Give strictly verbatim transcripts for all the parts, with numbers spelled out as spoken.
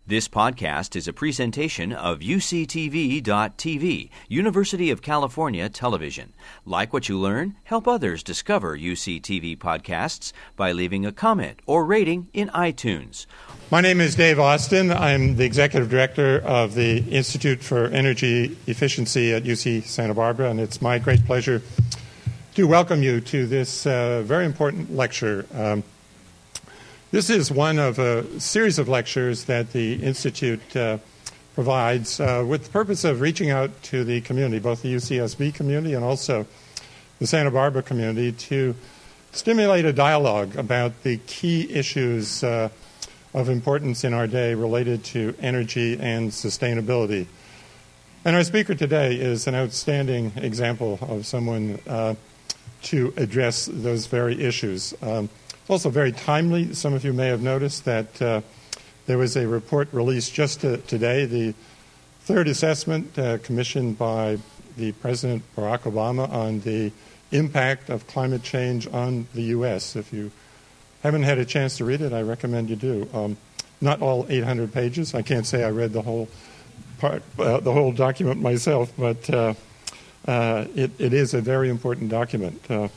This podcast is a presentation of U C T V dot T V, University of California Television. Like what you learn? Help others discover U C T V podcasts by leaving a comment or rating in iTunes. My name is Dave Austin. I'm the Executive Director of the Institute for Energy Efficiency at U C Santa Barbara, and it's my great pleasure to welcome you to this uh, very important lecture. Um, This is one of a series of lectures that the Institute uh, provides uh, with the purpose of reaching out to the community, both the U C S B community and also the Santa Barbara community, to stimulate a dialogue about the key issues uh, of importance in our day related to energy and sustainability. And our speaker today is an outstanding example of someone uh, to address those very issues. Um, Also very timely. Some of you may have noticed that uh, there was a report released just to, today, the third assessment uh, commissioned by the President Barack Obama on the impact of climate change on the U S. If you haven't had a chance to read it, I recommend you do. Um, not all eight hundred pages. I can't say I read the whole part, uh, the whole document myself, but uh, uh, it, it is a very important document. Uh,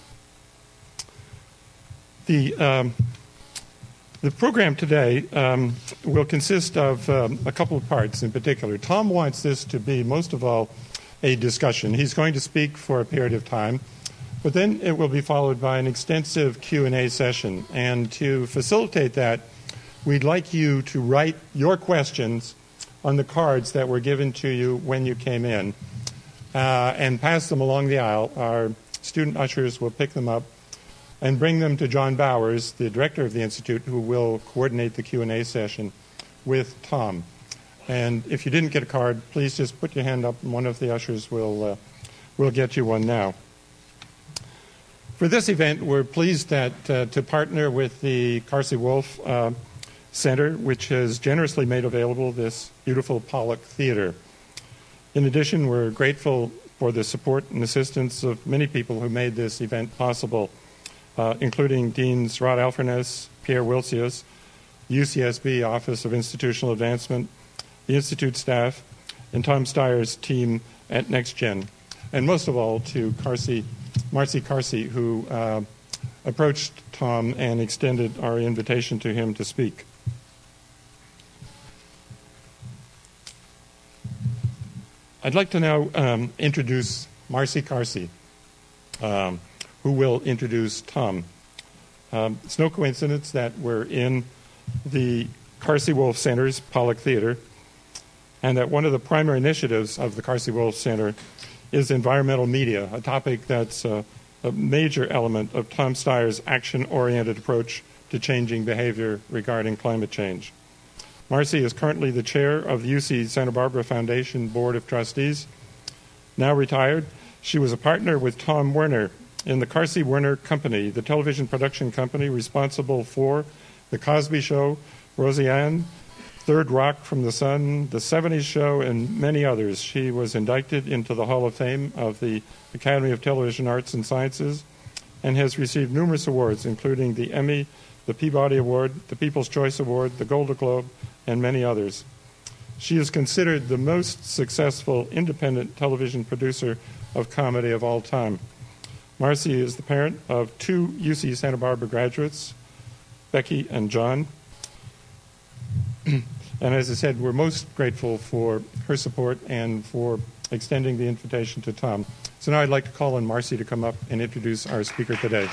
The, um, the program today um, will consist of um, a couple of parts in particular. Tom wants this to be, most of all, a discussion. He's going to speak for a period of time, but then it will be followed by an extensive Q and A session. And to facilitate that, we'd like you to write your questions on the cards that were given to you when you came in uh, and pass them along the aisle. Our student ushers will pick them up and bring them to John Bowers, the director of the Institute, who will coordinate the Q and A session with Tom. And if you didn't get a card, please just put your hand up, and one of the ushers will, uh, will get you one now. For this event, we're pleased that uh, to partner with the Carsey Wolf uh, Center, which has generously made available this beautiful Pollock Theater. In addition, we're grateful for the support and assistance of many people who made this event possible, Uh, including Deans Rod Alfernez, Pierre Wilsius, U C S B Office of Institutional Advancement, the Institute staff, and Tom Steyer's team at NextGen. And most of all, to Carsey, Marcy Carsey, who uh, approached Tom and extended our invitation to him to speak. I'd like to now um, introduce Marcy Carsey. Um, who will introduce Tom. Um, it's no coincidence that we're in the Carsey Wolf Center's Pollock Theater, and that one of the primary initiatives of the Carsey Wolf Center is environmental media, a topic that's uh, a major element of Tom Steyer's action-oriented approach to changing behavior regarding climate change. Marcy is currently the chair of the U C Santa Barbara Foundation Board of Trustees. Now retired, she was a partner with Tom Werner in the Carsey Werner Company, the television production company responsible for The Cosby Show, Roseanne, Third Rock from the Sun, The seventies Show, and many others. She was inducted into the Hall of Fame of the Academy of Television Arts and Sciences and has received numerous awards, including the Emmy, the Peabody Award, the People's Choice Award, the Golden Globe, and many others. She is considered the most successful independent television producer of comedy of all time. Marcy is the parent of two U C Santa Barbara graduates, Becky and John. And as I said, we're most grateful for her support and for extending the invitation to Tom. So now I'd like to call on Marcy to come up and introduce our speaker today.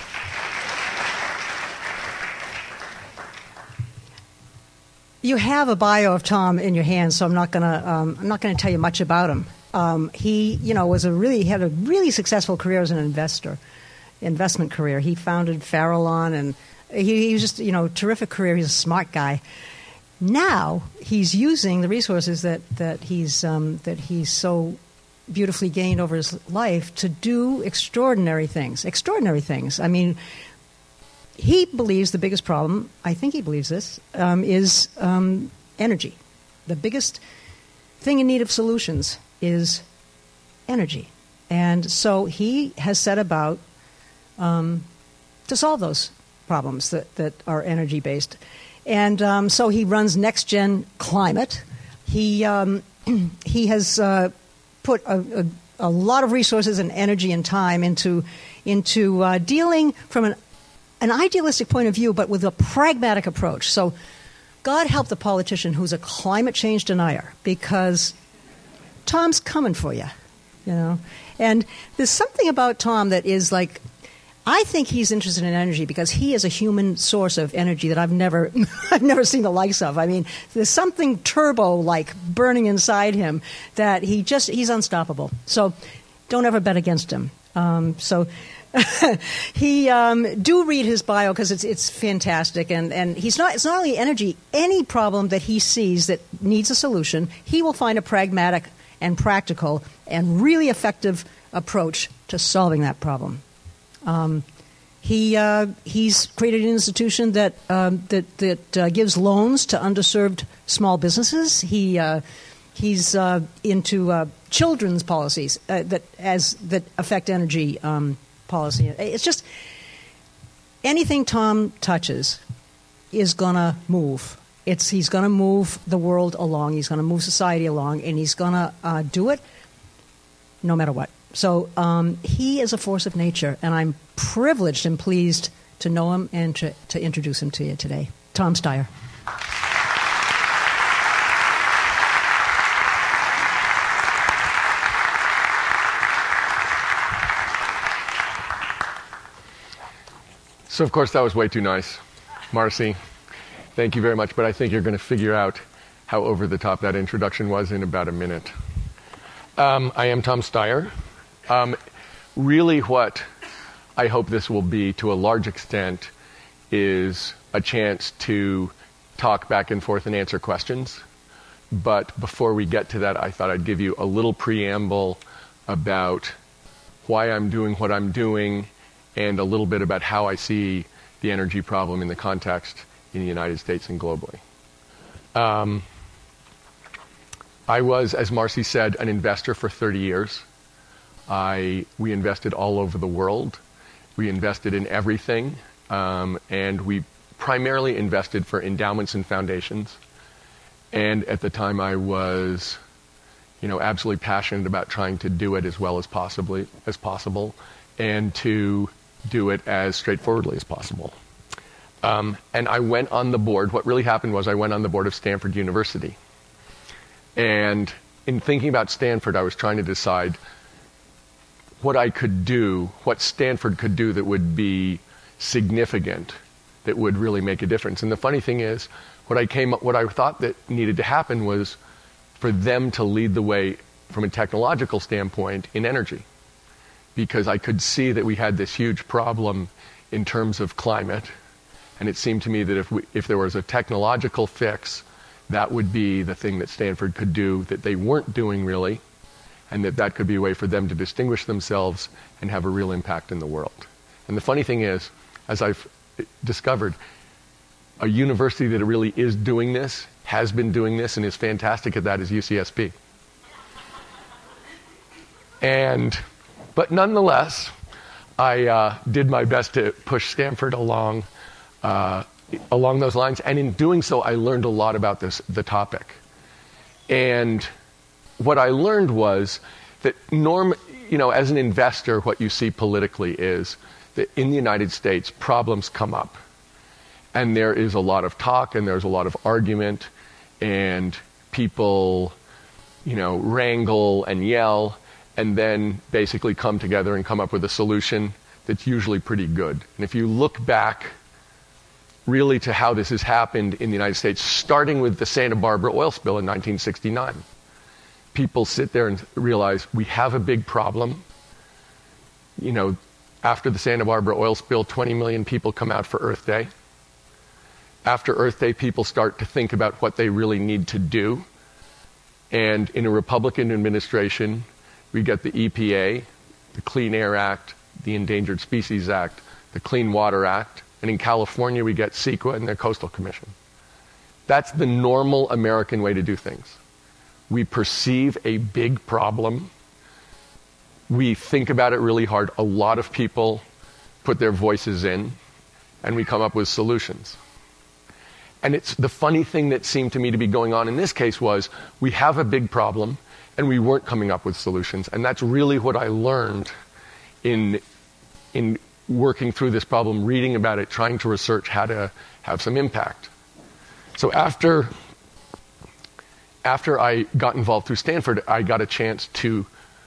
You have a bio of Tom in your hands, so I'm not gonna um, I'm not gonna tell you much about him. Um, he, you know, was a really had a really successful career as an investor, investment career. He founded Farallon, and he, he was just, you know, terrific career. He's a smart guy. Now he's using the resources that that he's um, that he's so beautifully gained over his life to do extraordinary things. Extraordinary things. I mean, he believes the biggest problem, I think he believes this, um, is um, energy. The biggest thing in need of solutions is energy. And so he has set about um, to solve those problems that, that are energy-based. And um, so he runs Next Gen Climate. He um, he has uh, put a, a, a lot of resources and energy and time into into uh, dealing from an an idealistic point of view, but with a pragmatic approach. So God help the politician who's a climate change denier, because Tom's coming for you, you know. And there's something about Tom that is like, I think he's interested in energy because he is a human source of energy that I've never, I've never seen the likes of. I mean, there's something turbo-like burning inside him that he just, he's unstoppable. So don't ever bet against him. Um, so he, um, do read his bio because it's it's fantastic. And, and he's not, it's not only energy, any problem that he sees that needs a solution, he will find a pragmatic and practical and really effective approach to solving that problem. Um, he uh, he's created an institution that um, that that uh, gives loans to underserved small businesses. He uh, he's uh, into uh, children's policies uh, that as that affect energy um, policy. It's just anything Tom touches is gonna move. It's he's gonna move the world along. He's gonna move society along, and he's gonna uh, do it no matter what. So um, he is a force of nature, and I'm privileged and pleased to know him and to, to introduce him to you today. Tom Steyer. So, of course, that was way too nice. Marcy, thank you very much, but I think you're going to figure out how over the top that introduction was in about a minute. Um, I am Tom Steyer. Um, really what I hope this will be, to a large extent, is a chance to talk back and forth and answer questions. But before we get to that, I thought I'd give you a little preamble about why I'm doing what I'm doing and a little bit about how I see the energy problem in the context in the United States and globally. Um, I was, as Marcy said, an investor for thirty years. I, we invested all over the world. We invested in everything, um, and we primarily invested for endowments and foundations. And at the time, I was, you know, absolutely passionate about trying to do it as well as possibly as possible, and to do it as straightforwardly as possible. Um, and I went on the board. What really happened was I went on the board of Stanford University. And in thinking about Stanford, I was trying to decide what I could do, what Stanford could do that would be significant, that would really make a difference. And the funny thing is, what I came, what I thought that needed to happen was for them to lead the way from a technological standpoint in energy, because I could see that we had this huge problem in terms of climate, and it seemed to me that if we, if there was a technological fix, that would be the thing that Stanford could do that they weren't doing really, and that that could be a way for them to distinguish themselves and have a real impact in the world. And the funny thing is, as I've discovered, a university that really is doing this, has been doing this, and is fantastic at that is U C S B. And, but nonetheless, I uh, did my best to push Stanford along uh, along those lines, and in doing so, I learned a lot about this, the topic. And what I learned was that norm, you know, as an investor, what you see politically is that in the United States, problems come up. And there is a lot of talk, and there's a lot of argument, and people, you know, wrangle and yell, and then basically come together and come up with a solution that's usually pretty good. And if you look back really to how this has happened in the United States, starting with the Santa Barbara oil spill in nineteen sixty-nine, people sit there and realize we have a big problem. You know, after the Santa Barbara oil spill, twenty million people come out for Earth Day. After Earth Day, people start to think about what they really need to do. And in a Republican administration, we get the E P A, the Clean Air Act, the Endangered Species Act, the Clean Water Act, and in California, we get CEQA and the Coastal Commission. That's the normal American way to do things. We perceive a big problem. We think about it really hard. A lot of people put their voices in, and we come up with solutions. And it's the funny thing that seemed to me to be going on in this case was we have a big problem and we weren't coming up with solutions. And that's really what I learned in, in working through this problem, reading about it, trying to research how to have some impact. So after, after I got involved through Stanford, I got a chance to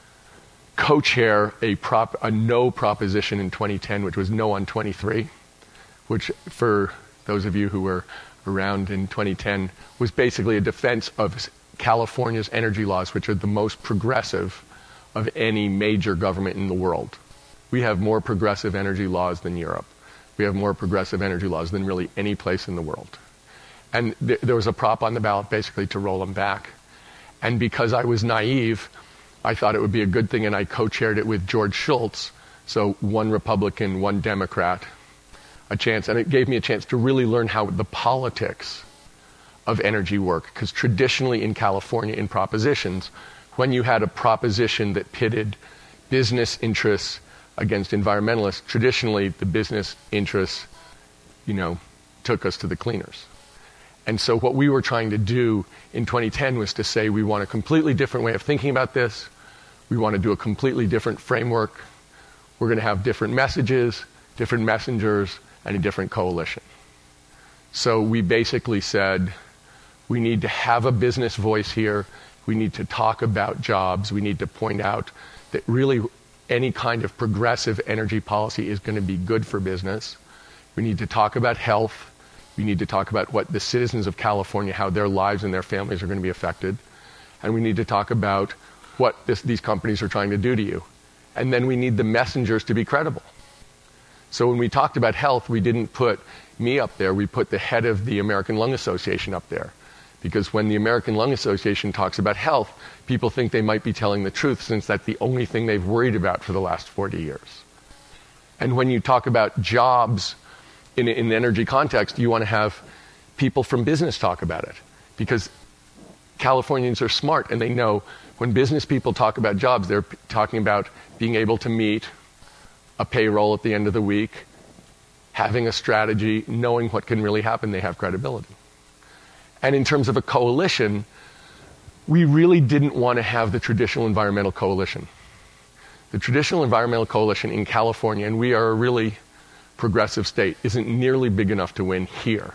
co-chair a, prop, a no proposition in twenty ten, which was No on twenty-three, which for those of you who were around in twenty ten was basically a defense of California's energy laws, which are the most progressive of any major government in the world. We have more progressive energy laws than Europe. We have more progressive energy laws than really any place in the world. And th- there was a prop on the ballot basically to roll them back. And because I was naive, I thought it would be a good thing, and I co-chaired it with George Shultz, so one Republican, one Democrat, a chance. And it gave me a chance to really learn how the politics of energy work. Because traditionally in California, in propositions, when you had a proposition that pitted business interests against environmentalists, traditionally the business interests, you know, took us to the cleaners. And so what we were trying to do in twenty ten was to say we want a completely different way of thinking about this. We want to do a completely different framework. We're going to have different messages, different messengers, and a different coalition. So we basically said we need to have a business voice here. We need to talk about jobs. We need to point out that really any kind of progressive energy policy is going to be good for business. We need to talk about health. We need to talk about what the citizens of California, how their lives and their families are going to be affected. And we need to talk about what this, these companies are trying to do to you. And then we need the messengers to be credible. So when we talked about health, we didn't put me up there. We put the head of the American Lung Association up there. Because when the American Lung Association talks about health, people think they might be telling the truth, since that's the only thing they've worried about for the last forty years. And when you talk about jobs in, in an energy context, you want to have people from business talk about it. Because Californians are smart, and they know when business people talk about jobs, they're p- talking about being able to meet a payroll at the end of the week, having a strategy, knowing what can really happen. They have credibility. And in terms of a coalition, we really didn't want to have the traditional environmental coalition. The traditional environmental coalition in California, and we are a really progressive state, isn't nearly big enough to win here.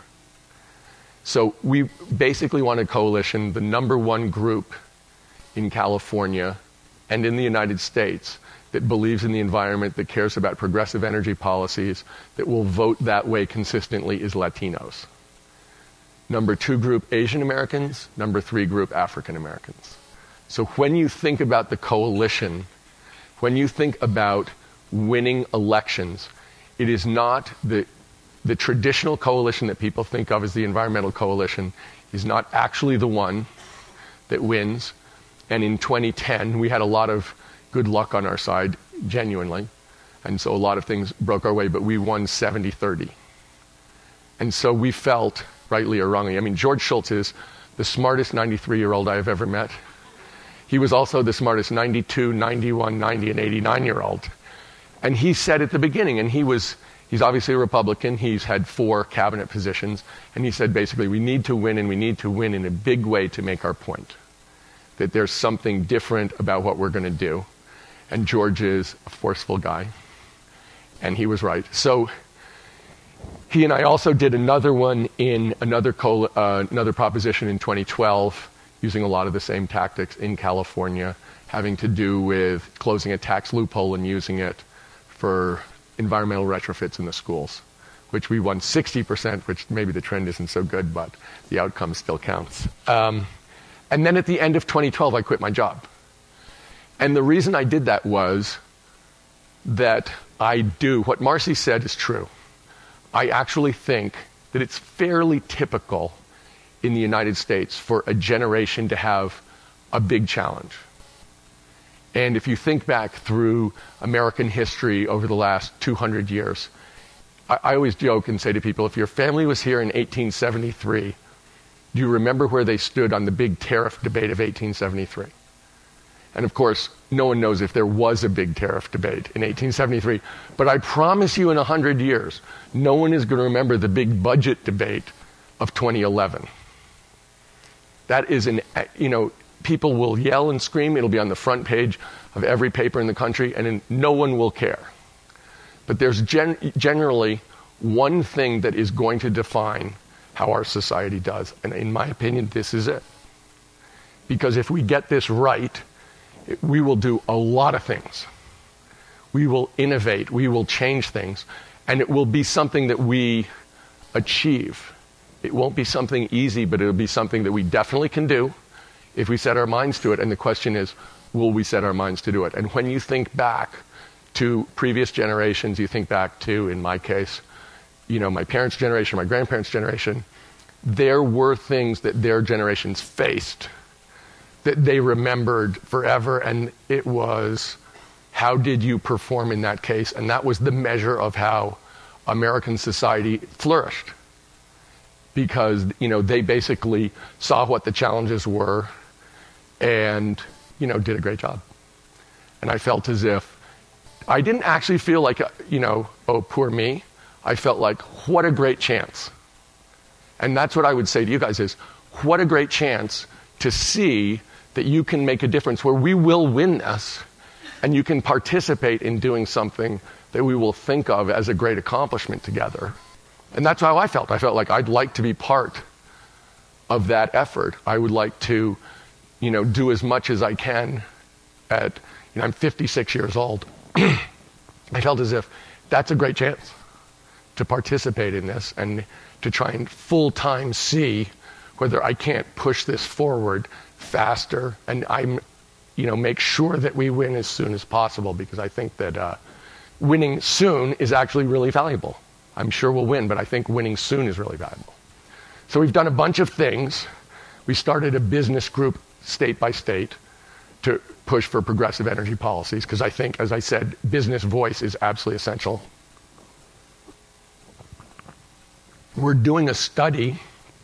So we basically want a coalition, the number one group in California and in the United States that believes in the environment, that cares about progressive energy policies, that will vote that way consistently, is Latinos. Number two group, Asian Americans. Number three group, African Americans. So when you think about the coalition, when you think about winning elections, it is not the, the traditional coalition that people think of as the environmental coalition is not actually the one that wins. And in twenty ten, we had a lot of good luck on our side, genuinely. And so a lot of things broke our way, but we won seventy thirty. And so we felt, rightly or wrongly, I mean, George Shultz is the smartest ninety-three-year-old I have ever met. He was also the smartest ninety-two, ninety-one, ninety, and eighty-nine-year-old. And he said at the beginning, and he was, he's obviously a Republican, he's had four cabinet positions, and he said basically, we need to win, and we need to win in a big way to make our point. That there's something different about what we're going to do. And George is a forceful guy. And he was right. So he and I also did another one in another co- uh, another proposition in twenty twelve, using a lot of the same tactics in California, having to do with closing a tax loophole and using it for environmental retrofits in the schools, which we won sixty percent, which maybe the trend isn't so good, but the outcome still counts. Um, and then at the end of twenty twelve, I quit my job. And the reason I did that was that I do, what Marcy said is true. I actually think that it's fairly typical in the United States for a generation to have a big challenge. And if you think back through American history over the last two hundred years, I, I always joke and say to people, if your family was here in eighteen seventy-three, do you remember where they stood on the big tariff debate of eighteen seventy-three? And of course, no one knows if there was a big tariff debate in eighteen seventy-three. But I promise you in one hundred years, no one is going to remember the big budget debate of twenty eleven. That is an, you know, people will yell and scream. It'll be on the front page of every paper in the country, and no one will care. But there's gen- generally one thing that is going to define how our society does. And in my opinion, this is it. Because if we get this right, we will do a lot of things. We will innovate, we will change things, and it will be something that we achieve. It won't be something easy, but it'll be something that we definitely can do if we set our minds to it. And the question is, will we set our minds to do it? And when you think back to previous generations, you think back to, in my case, you know, my parents' generation, my grandparents' generation, there were things that their generations faced that they remembered forever, and it was, how did you perform in that case? And that was the measure of how American society flourished. Because, you know, they basically saw what the challenges were and, you know, did a great job. And I felt as if, I didn't actually feel like, you know, oh, poor me. I felt like, what a great chance. And that's what I would say to you guys is, what a great chance to see that you can make a difference where we will win this, and you can participate in doing something that we will think of as a great accomplishment together. And that's how I felt. I felt like I'd like to be part of that effort. I would like to, you know, do as much as I can at, you know, I'm fifty-six years old. I felt as if that's a great chance to participate in this and to try and full-time see whether I can't push this forward faster, and I'm, you know, make sure that we win as soon as possible, because I think that uh, winning soon is actually really valuable. I'm sure we'll win, but I think winning soon is really valuable. So we've done a bunch of things. We started a business group state by state to push for progressive energy policies, because I think, as I said, business voice is absolutely essential. We're doing a study,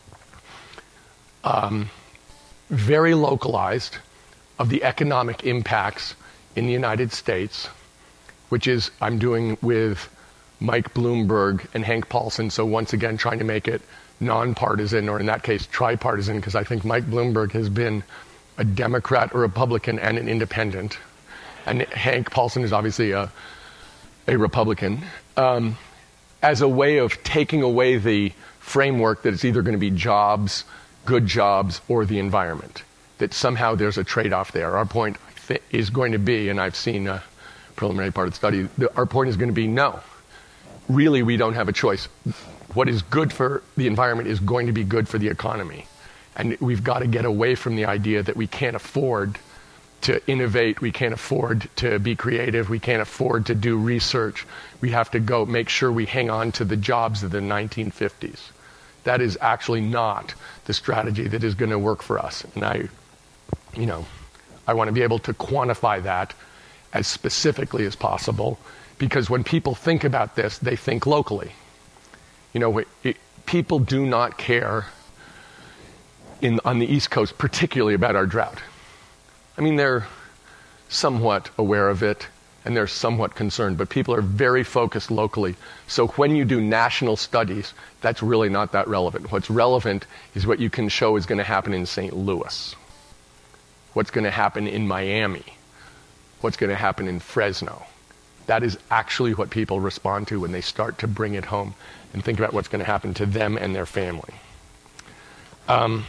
um, very localized, of the economic impacts in the United States, which is, I'm doing with Mike Bloomberg and Hank Paulson, so once again trying to make it nonpartisan, or in that case tripartisan, because I think Mike Bloomberg has been a Democrat, a Republican, and an independent, and Hank Paulson is obviously a, a Republican, um, as a way of taking away the framework that it's either going to be jobs, good jobs, or the environment, that somehow there's a trade-off there. Our point th- is going to be, and I've seen a preliminary part of the study, the, our point is going to be no. Really, we don't have a choice. What is good for the environment is going to be good for the economy. And we've got to get away from the idea that we can't afford to innovate, we can't afford to be creative, we can't afford to do research. We have to go make sure we hang on to the jobs of the nineteen fifties. That is actually not the strategy that is going to work for us. And I, you know, I want to be able to quantify that as specifically as possible, because when people think about this, they think locally. You know, it, people do not care in, on the East Coast, particularly about our drought. I mean, they're somewhat aware of it, and they're somewhat concerned, but people are very focused locally. So when you do national studies, that's really not that relevant. What's relevant is what you can show is going to happen in Saint Louis, what's going to happen in Miami, what's going to happen in Fresno. That is actually what people respond to when they start to bring it home and think about what's going to happen to them and their family. Um,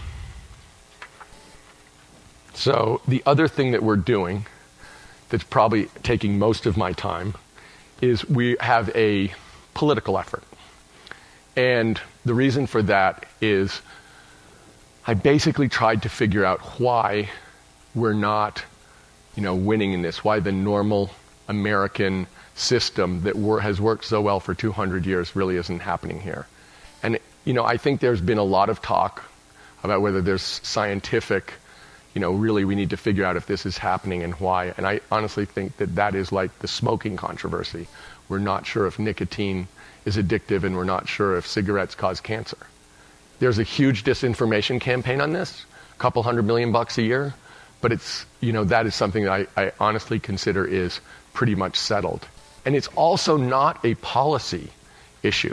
so the other thing that we're doing that's probably taking most of my time is we have a political effort. And the reason for that is I basically tried to figure out why we're not, you know, winning in this, why the normal American system that wor- has worked so well for two hundred years really isn't happening here. And, you know, I think there's been a lot of talk about whether there's scientific, you know, really we need to figure out if this is happening and why. And I honestly think that that is like the smoking controversy. We're not sure if nicotine is addictive, and we're not sure if cigarettes cause cancer. There's a huge disinformation campaign on this, a couple hundred million bucks a year, but it's, you know, that is something that I, I honestly consider is pretty much settled. And it's also not a policy issue.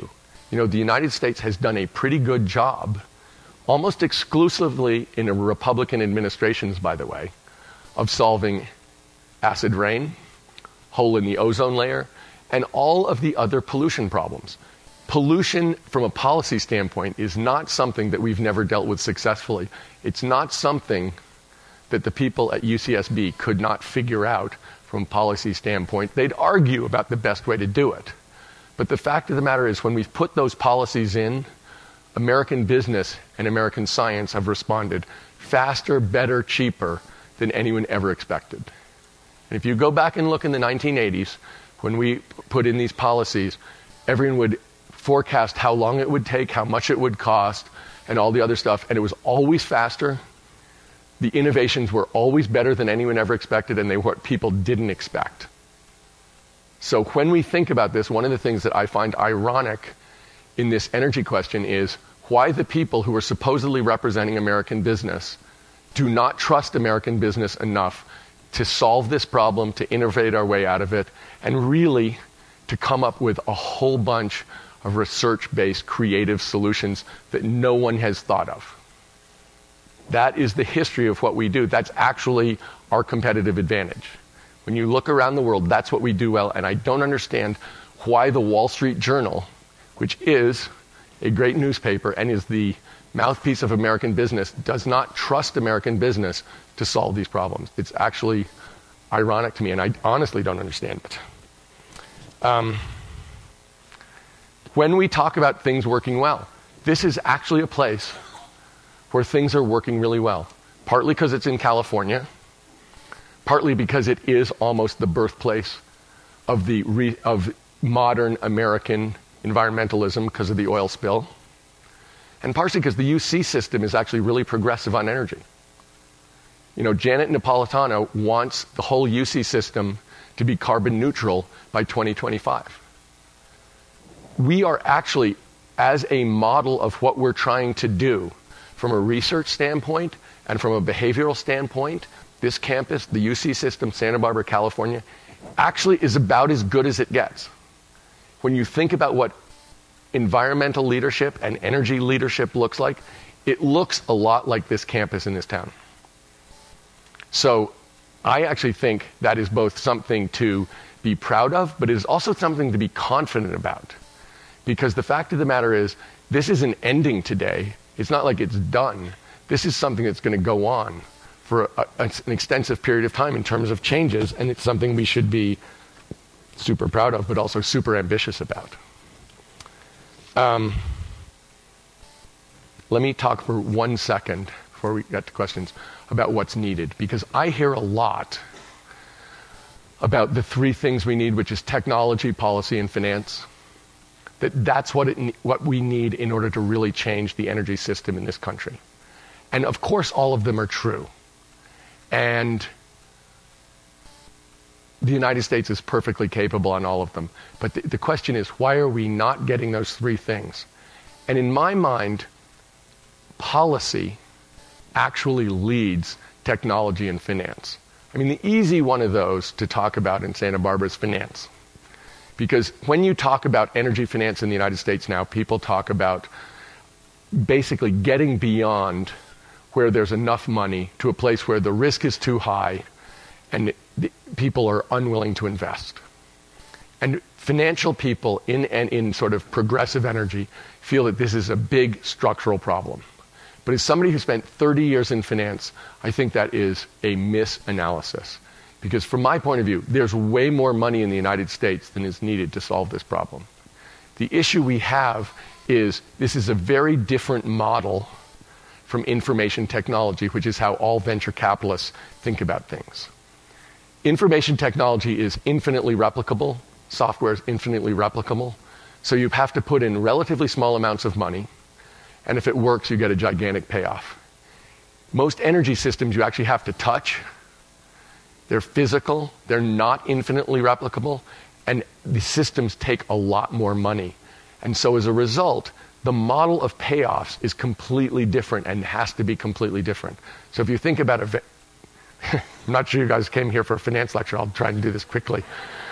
You know, the United States has done a pretty good job, almost exclusively in Republican administrations, by the way, of solving acid rain, hole in the ozone layer, and all of the other pollution problems. Pollution, from a policy standpoint, is not something that we've never dealt with successfully. It's not something that the people at U C S B could not figure out from a policy standpoint. They'd argue about the best way to do it. But the fact of the matter is, when we've put those policies in, American business and American science have responded faster, better, cheaper than anyone ever expected. And if you go back and look in the nineteen eighties, when we put in these policies, everyone would forecast how long it would take, how much it would cost, and all the other stuff, and it was always faster. The innovations were always better than anyone ever expected, and they were what people didn't expect. So when we think about this, one of the things that I find ironic in this energy question is why the people who are supposedly representing American business do not trust American business enough to solve this problem, to innovate our way out of it, and really to come up with a whole bunch of research-based creative solutions that no one has thought of. That is the history of what we do. That's actually our competitive advantage. When you look around the world, that's what we do well, and I don't understand why the Wall Street Journal, which is a great newspaper and is the mouthpiece of American business, does not trust American business to solve these problems. It's actually ironic to me, and I honestly don't understand it. Um, when we talk about things working well, this is actually a place where things are working really well. Partly because it's in California, partly because it is almost the birthplace of the re- of modern American environmentalism because of the oil spill, and partially because the U C system is actually really progressive on energy. You know, Janet Napolitano wants the whole U C system to be carbon neutral by twenty twenty-five. We are actually, as a model of what we're trying to do from a research standpoint and from a behavioral standpoint, this campus, the U C system, Santa Barbara, California, actually is about as good as it gets. When you think about what environmental leadership and energy leadership looks like, it looks a lot like this campus in this town. So I actually think that is both something to be proud of, but it is also something to be confident about. Because the fact of the matter is, this isn't ending today. It's not like it's done. This is something that's going to go on for a, a, an extensive period of time in terms of changes, and it's something we should be super proud of, but also super ambitious about. Um, let me talk for one second, before we get to questions, about what's needed, because I hear a lot about the three things we need, which is technology, policy, and finance. That that's what, it, what we need in order to really change the energy system in this country. And of course, all of them are true. And the United States is perfectly capable on all of them. But the, the question is, why are we not getting those three things? And in my mind, policy actually leads technology and finance. I mean, the easy one of those to talk about in Santa Barbara is finance. Because when you talk about energy finance in the United States now, people talk about basically getting beyond where there's enough money to a place where the risk is too high and the people are unwilling to invest. And financial people in, in, in sort of progressive energy feel that this is a big structural problem. But as somebody who spent thirty years in finance, I think that is a misanalysis. Because from my point of view, there's way more money in the United States than is needed to solve this problem. The issue we have is this is a very different model from information technology, which is how all venture capitalists think about things. Information technology is infinitely replicable. Software is infinitely replicable. So you have to put in relatively small amounts of money, and if it works, you get a gigantic payoff. Most energy systems you actually have to touch. They're physical, they're not infinitely replicable, and the systems take a lot more money. And so as a result, the model of payoffs is completely different and has to be completely different. So if you think about it, I'm not sure you guys came here for a finance lecture, I'll try and do this quickly.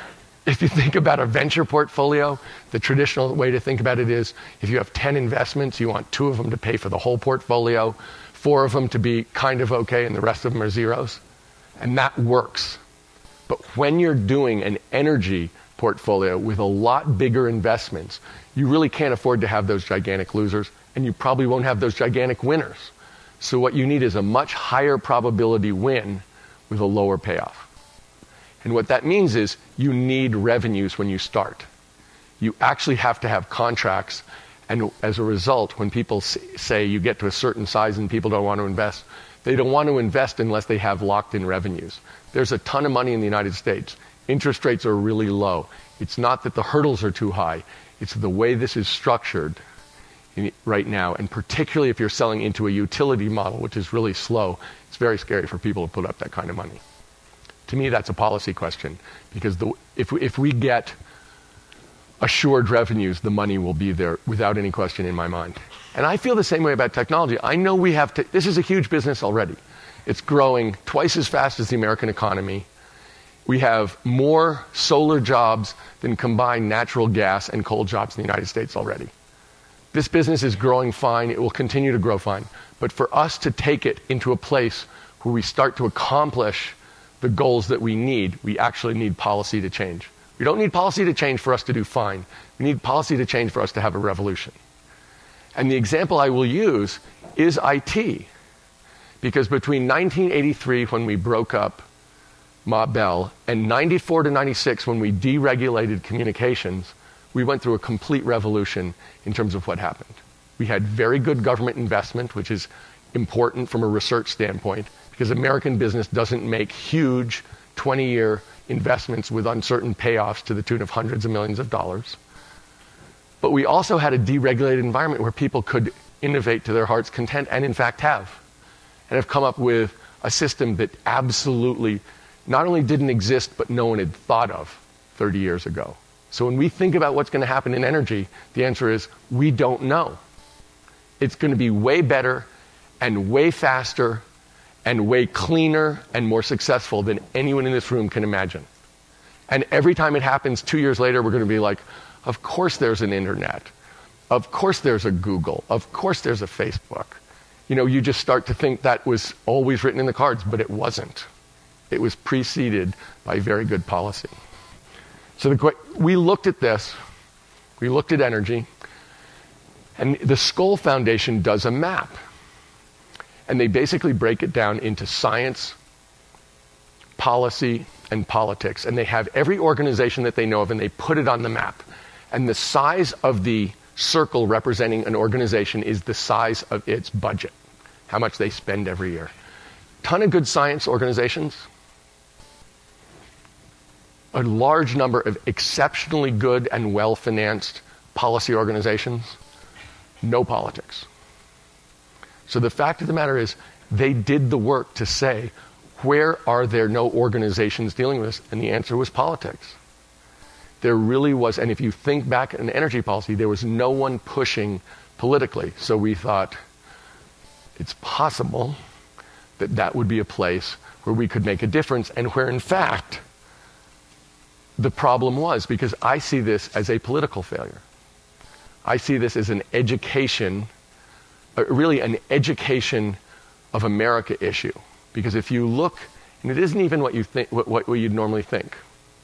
If you think about a venture portfolio, the traditional way to think about it is if you have ten investments, you want two of them to pay for the whole portfolio, four of them to be kind of okay, and the rest of them are zeros. And that works. But when you're doing an energy portfolio with a lot bigger investments, you really can't afford to have those gigantic losers, and you probably won't have those gigantic winners. So what you need is a much higher probability win with a lower payoff. And what that means is you need revenues when you start. You actually have to have contracts, and as a result, when people say you get to a certain size and people don't want to invest, they don't want to invest unless they have locked-in revenues. There's a ton of money in the United States. Interest rates are really low. It's not that the hurdles are too high. It's the way this is structured in, right now, and particularly if you're selling into a utility model, which is really slow, it's very scary for people to put up that kind of money. To me, that's a policy question, because the, if, we, if we get assured revenues, the money will be there without any question in my mind. And I feel the same way about technology. I know we have to, this is a huge business already. It's growing twice as fast as the American economy. We have more solar jobs than combined natural gas and coal jobs in the United States already. This business is growing fine. It will continue to grow fine. But for us to take it into a place where we start to accomplish the goals that we need, we actually need policy to change. We don't need policy to change for us to do fine. We need policy to change for us to have a revolution. And the example I will use is I T. Because between nineteen eighty-three, when we broke up Ma Bell, and ninety-four to ninety-six, when we deregulated communications, we went through a complete revolution in terms of what happened. We had very good government investment, which is important from a research standpoint, because American business doesn't make huge twenty-year investments with uncertain payoffs to the tune of hundreds of millions of dollars. But we also had a deregulated environment where people could innovate to their heart's content, and in fact have, and have come up with a system that absolutely not only didn't exist, but no one had thought of thirty years ago. So when we think about what's going to happen in energy, the answer is we don't know. It's going to be way better and way faster and way cleaner and more successful than anyone in this room can imagine. And every time it happens, two years later, we're going to be like, of course there's an internet. Of course there's a Google. Of course there's a Facebook. You know, you just start to think that was always written in the cards, but it wasn't. It was preceded by very good policy. So the, we looked at this. We looked at energy. And the Skoll Foundation does a map. And they basically break it down into science, policy, and politics. And they have every organization that they know of, and they put it on the map. And the size of the circle representing an organization is the size of its budget, how much they spend every year. Ton of good science organizations. A large number of exceptionally good and well-financed policy organizations. No politics. So the fact of the matter is, they did the work to say, where are there no organizations dealing with this? And the answer was politics. There really was, and if you think back in energy policy, there was no one pushing politically. So we thought, it's possible that that would be a place where we could make a difference, and where in fact, the problem was, because I see this as a political failure. I see this as an education Uh, really an education of America issue. Because if you look, and it isn't even what you think, what, what you'd normally think.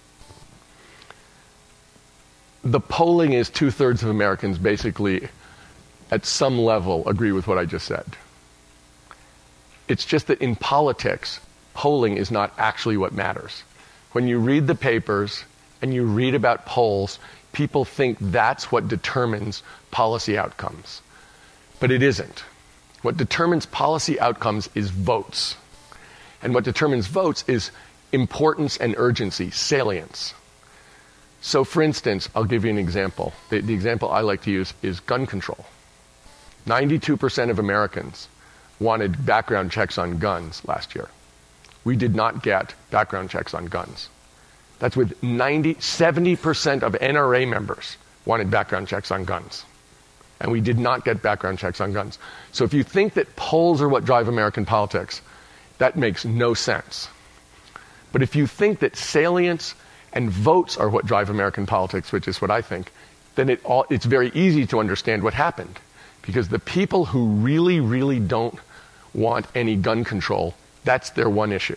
The polling is two-thirds of Americans basically, at some level, agree with what I just said. It's just that in politics, polling is not actually what matters. When you read the papers and you read about polls, people think that's what determines policy outcomes. But it isn't. What determines policy outcomes is votes. And what determines votes is importance and urgency, salience. So for instance, I'll give you an example. The, the example I like to use is gun control. ninety-two percent of Americans wanted background checks on guns last year. We did not get background checks on guns. That's with ninety, seventy percent of N R A members wanted background checks on guns. And we did not get background checks on guns. So if you think that polls are what drive American politics, that makes no sense. But if you think that salience and votes are what drive American politics, which is what I think, then it all, it's very easy to understand what happened. Because the people who really, really don't want any gun control, that's their one issue.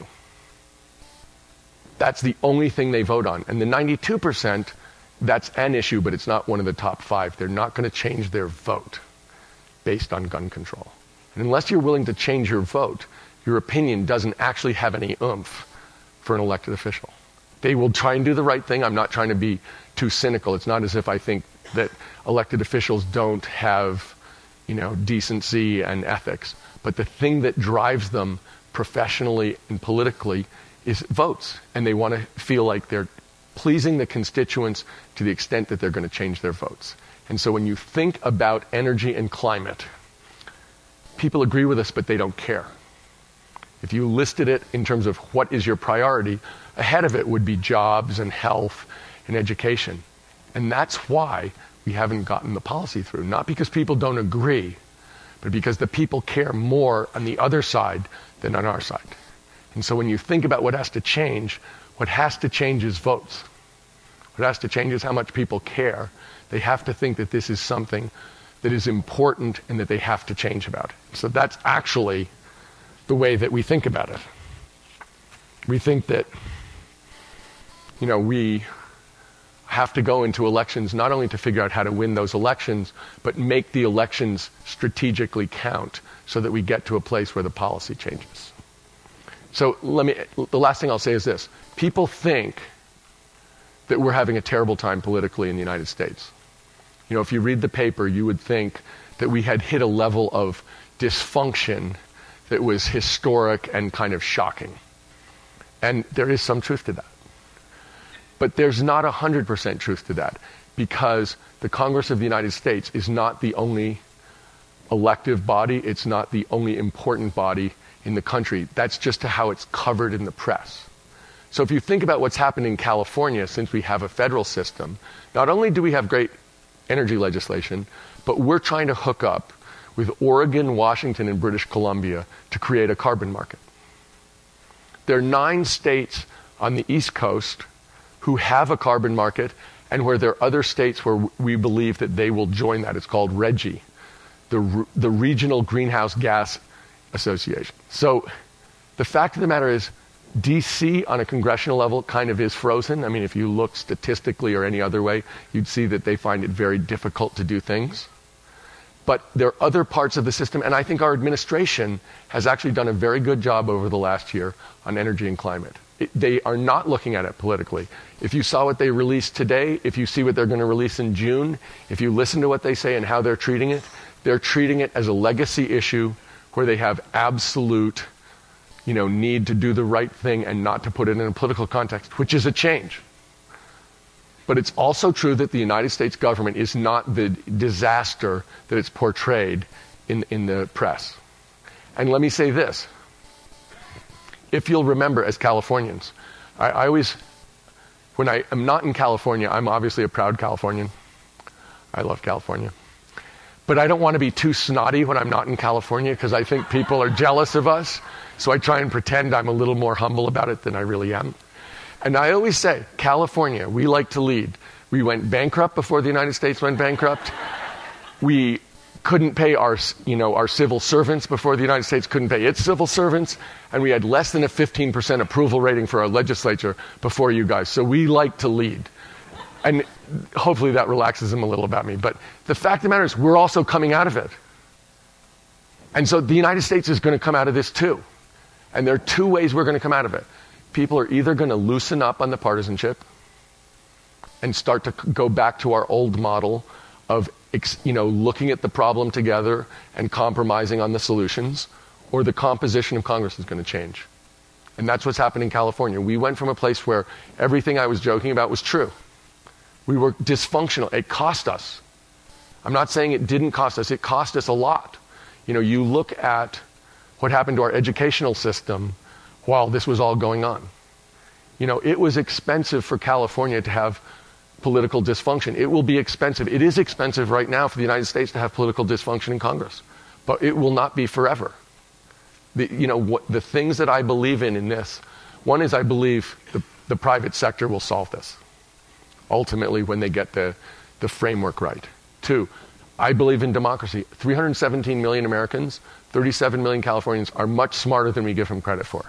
That's the only thing they vote on. And the ninety-two percent, that's an issue, but it's not one of the top five. They're not going to change their vote based on gun control. And unless you're willing to change your vote, your opinion doesn't actually have any oomph for an elected official. They will try and do the right thing. I'm not trying to be too cynical. It's not as if I think that elected officials don't have, you know, decency and ethics. But the thing that drives them professionally and politically is votes. And they want to feel like they're pleasing the constituents to the extent that they're going to change their votes. And so when you think about energy and climate, people agree with us, but they don't care. If you listed it in terms of what is your priority, ahead of it would be jobs and health and education. And that's why we haven't gotten the policy through. Not because people don't agree, but because the people care more on the other side than on our side. And so when you think about what has to change, what has to change is votes. What has to change is how much people care. They have to think that this is something that is important and that they have to change about it. So that's actually the way that we think about it. We think that, you know, we have to go into elections not only to figure out how to win those elections, but make the elections strategically count so that we get to a place where the policy changes. So let me, the last thing I'll say is this. People think that we're having a terrible time politically in the United States. You know, if you read the paper, you would think that we had hit a level of dysfunction that was historic and kind of shocking. And there is some truth to that. But there's not one hundred percent truth to that, because the Congress of the United States is not the only elective body. It's not the only important body in the country. That's just how it's covered in the press. So if you think about what's happened in California since we have a federal system, not only do we have great energy legislation, but we're trying to hook up with Oregon, Washington, and British Columbia to create a carbon market. There are nine states on the East Coast who have a carbon market, and where there are other states where we believe that they will join that. It's called RGGI, the, the Regional Greenhouse Gas Association. So the fact of the matter is, D C on a congressional level kind of is frozen. I mean, if you look statistically or any other way, you'd see that they find it very difficult to do things. But there are other parts of the system, and I think our administration has actually done a very good job over the last year on energy and climate. It, they are not looking at it politically. If you saw what they released today, if you see what they're going to release in June, if you listen to what they say and how they're treating it, they're treating it as a legacy issue where they have absolute, you know, need to do the right thing and not to put it in a political context, which is a change. But it's also true that the United States government is not the disaster that it's portrayed in, in the press. And let me say this. If you'll remember, as Californians, I, I always, when I am not in California, I'm obviously a proud Californian. I love California. But I don't want to be too snotty when I'm not in California, because I think people are jealous of us. So I try and pretend I'm a little more humble about it than I really am. And I always say, California, we like to lead. We went bankrupt before the United States went bankrupt. We couldn't pay our, you know, our civil servants before the United States couldn't pay its civil servants. And we had less than a fifteen percent approval rating for our legislature before you guys. So we like to lead. And hopefully that relaxes them a little about me. But the fact of the matter is, we're also coming out of it. And so the United States is going to come out of this too. And there are two ways we're going to come out of it. People are either going to loosen up on the partisanship and start to go back to our old model of, you know, looking at the problem together and compromising on the solutions, or the composition of Congress is going to change. And that's what's happened in California. We went from a place where everything I was joking about was true. We were dysfunctional. It cost us. I'm not saying it didn't cost us. It cost us a lot. You know, you look at what happened to our educational system while this was all going on. You know, it was expensive for California to have political dysfunction. It will be expensive. It is expensive right now for the United States to have political dysfunction in Congress. But it will not be forever. The, you know, what, the things that I believe in in this, one is I believe the the private sector will solve this, ultimately, when they get the, the framework right. Two, I believe in democracy. three hundred seventeen million Americans, thirty-seven million Californians are much smarter than we give them credit for.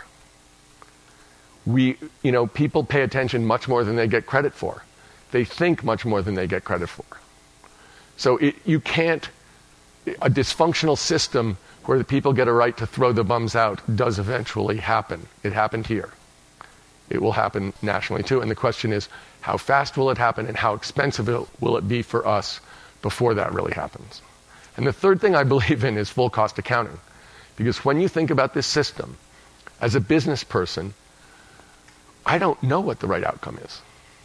We, you know, people pay attention much more than they get credit for. They think much more than they get credit for. So it, you can't, a dysfunctional system where the people get a right to throw the bums out does eventually happen. It happened here. It will happen nationally too. And the question is, how fast will it happen and how expensive it, will it be for us before that really happens? And the third thing I believe in is full cost accounting. Because when you think about this system, as a business person, I don't know what the right outcome is.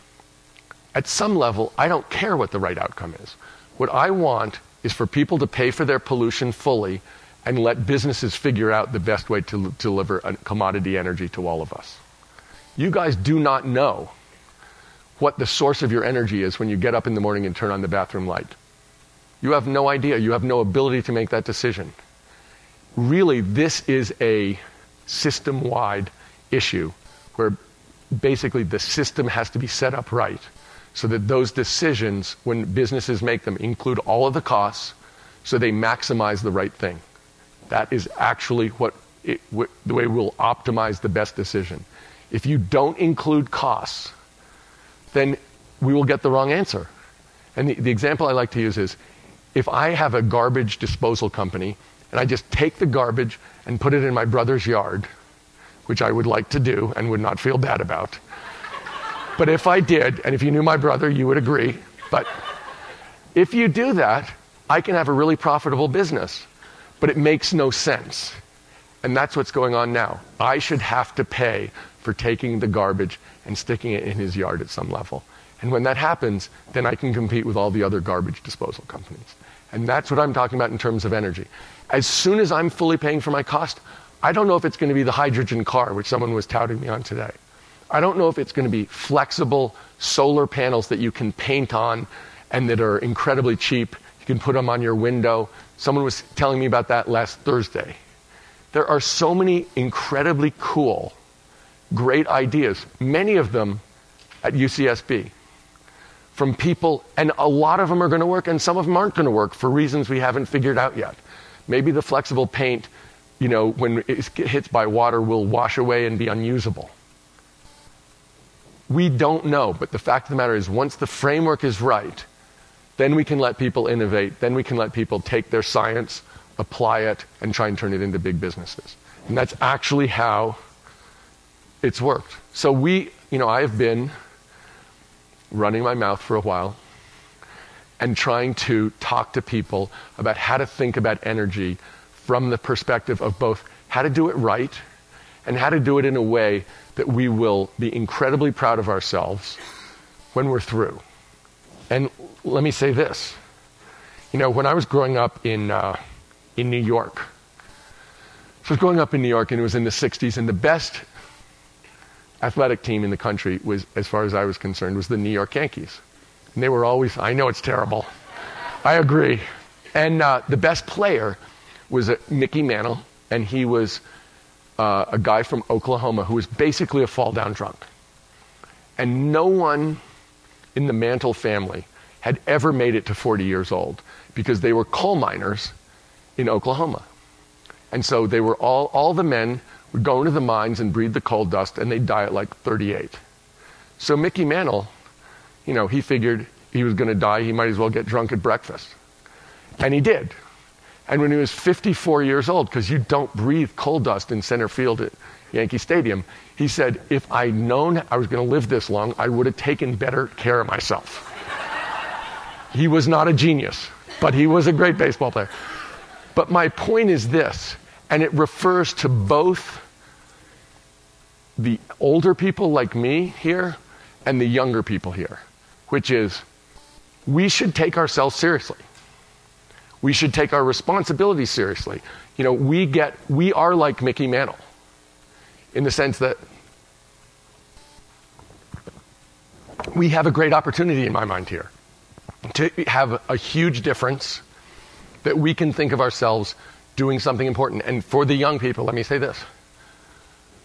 At some level, I don't care what the right outcome is. What I want is for people to pay for their pollution fully and let businesses figure out the best way to l- deliver a commodity energy to all of us. You guys do not know what the source of your energy is when you get up in the morning and turn on the bathroom light. You have no idea. You have no ability to make that decision. Really, this is a system-wide issue where basically the system has to be set up right so that those decisions, when businesses make them, include all of the costs so they maximize the right thing. That is actually what it, w- the way we'll optimize the best decision. If you don't include costs, then we will get the wrong answer. And the, the example I like to use is, if I have a garbage disposal company and I just take the garbage and put it in my brother's yard, which I would like to do and would not feel bad about. But if I did, and if you knew my brother, you would agree, but if you do that, I can have a really profitable business, but it makes no sense. And that's what's going on now. I should have to pay for taking the garbage and sticking it in his yard at some level. And when that happens, then I can compete with all the other garbage disposal companies. And that's what I'm talking about in terms of energy. As soon as I'm fully paying for my cost, I don't know if it's going to be the hydrogen car, which someone was touting me on today. I don't know if it's going to be flexible solar panels that you can paint on and that are incredibly cheap. You can put them on your window. Someone was telling me about that last Thursday. There are so many incredibly cool, great ideas, many of them at U C S B, from people, and a lot of them are going to work and some of them aren't going to work for reasons we haven't figured out yet. Maybe the flexible paint, you know, when it hits by water, will wash away and be unusable. We don't know, but the fact of the matter is, once the framework is right, then we can let people innovate, then we can let people take their science, apply it, and try and turn it into big businesses. And that's actually how it's worked. So we, you know, I have been running my mouth for a while and trying to talk to people about how to think about energy from the perspective of both how to do it right and how to do it in a way that we will be incredibly proud of ourselves when we're through. And let me say this. You know, when I was growing up in uh, in New York, so I was growing up in New York and it was in the sixties, and the best athletic team in the country was, as far as I was concerned, was the New York Yankees. And they were always, I know it's terrible. I agree. And uh, the best player was uh, Mickey Mantle, and he was uh, a guy from Oklahoma who was basically a fall-down drunk. And no one in the Mantle family had ever made it to forty years old because they were coal miners in Oklahoma. And so they were all, all the men would go into the mines and breathe the coal dust, and they'd die at like thirty-eight. So Mickey Mantle, you know, he figured he was going to die, he might as well get drunk at breakfast. And he did. And when he was fifty-four years old, because you don't breathe coal dust in center field at Yankee Stadium, he said, if I'd known I was going to live this long, I would have taken better care of myself. He was not a genius, but he was a great baseball player. But my point is this, and it refers to both the older people like me here and the younger people here, which is, we should take ourselves seriously. We should take our responsibility seriously. You know, we get, we are like Mickey Mantle in the sense that we have a great opportunity in my mind here to have a huge difference, that we can think of ourselves doing something important. And for the young people, let me say this. The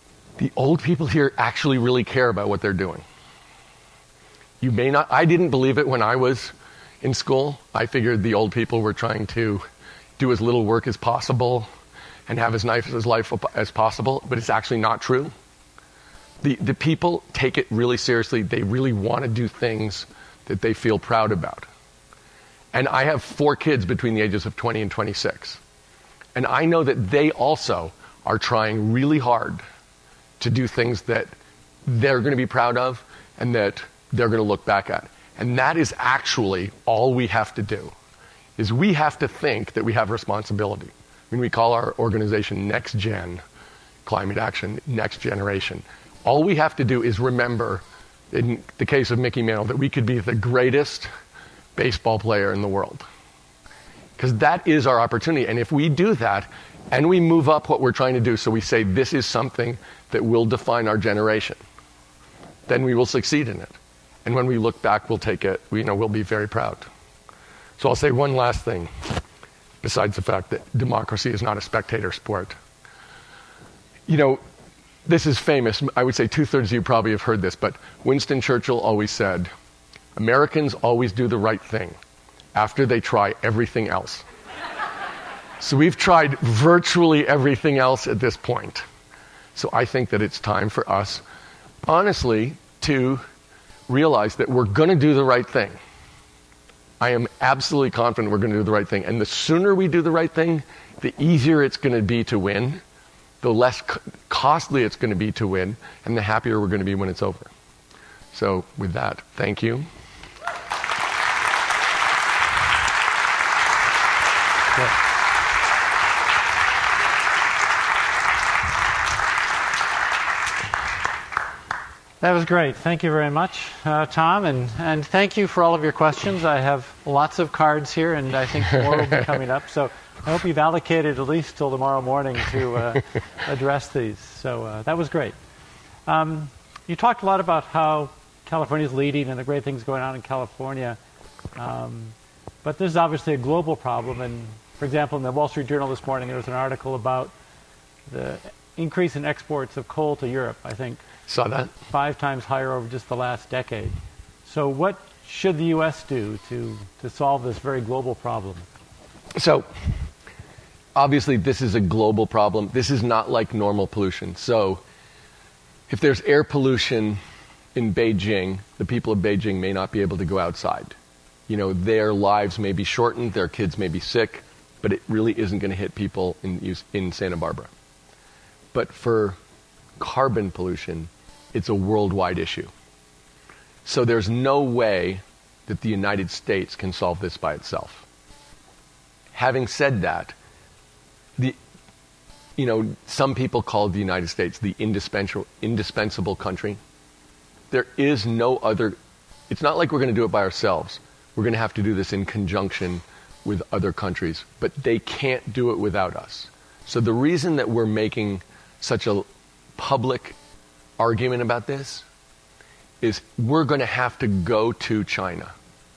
the old people here actually really care about what they're doing. You may not, I didn't believe it when I was in school. I figured the old people were trying to do as little work as possible and have as nice as life as possible, but it's actually not true. The, the people take it really seriously. They really want to do things that they feel proud about. And I have four kids between the ages of twenty and twenty-six. And I know that they also are trying really hard to do things that they're going to be proud of and that they're going to look back at. And that is actually all we have to do, is we have to think that we have responsibility. I mean, we call our organization Next Gen, Climate Action, Next Generation. All we have to do is remember, in the case of Mickey Mantle, that we could be the greatest baseball player in the world. Because that is our opportunity. And if we do that, and we move up what we're trying to do, so we say this is something that will define our generation, then we will succeed in it. And when we look back, we'll take it, you know, we'll be very proud. So I'll say one last thing, besides the fact that democracy is not a spectator sport. You know, this is famous. I would say two-thirds of you probably have heard this, but Winston Churchill always said, Americans always do the right thing after they try everything else. So we've tried virtually everything else at this point. So I think that it's time for us, honestly, to realize that we're going to do the right thing. I am absolutely confident we're going to do the right thing. And the sooner we do the right thing, the easier it's going to be to win, the less co- costly it's going to be to win, and the happier we're going to be when it's over. So with that, thank you. Yeah. That was great. Thank you very much, uh, Tom, and, and thank you for all of your questions. I have lots of cards here, and I think more will be coming up. So I hope you've allocated at least till tomorrow morning to uh, address these. So uh, that was great. Um, you talked a lot about how California is leading and the great things going on in California. Um, but this is obviously a global problem. And, for example, in the Wall Street Journal this morning, there was an article about the increase in exports of coal to Europe, I think. Saw that. Five times higher over just the last decade. So what should the U S do to, to solve this very global problem? So, obviously, this is a global problem. This is not like normal pollution. So, if there's air pollution in Beijing, the people of Beijing may not be able to go outside. You know, their lives may be shortened, their kids may be sick, but it really isn't going to hit people in, in Santa Barbara. But for carbon pollution, it's a worldwide issue. So there's no way that the United States can solve this by itself. Having said that, the, you know, some people call the United States the indispensable, indispensable country. There is no other, it's not like we're going to do it by ourselves. We're going to have to do this in conjunction with other countries, but they can't do it without us. So the reason that we're making such a public argument about this is we're going to have to go to China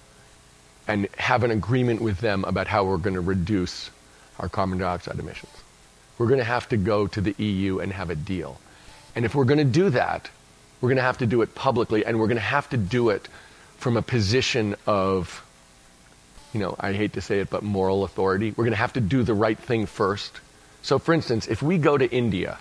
and have an agreement with them about how we're going to reduce our carbon dioxide emissions. We're going to have to go to the E U and have a deal. And if we're going to do that, we're going to have to do it publicly, and we're going to have to do it from a position of, you know, I hate to say it, but moral authority. We're going to have to do the right thing first. So, for instance, if we go to India